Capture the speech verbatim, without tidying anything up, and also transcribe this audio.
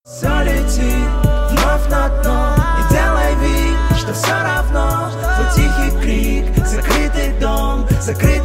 Все летит вновь на дно. Не делай вид, что все равно. Твой тихий крик, закрытый дом, закрытый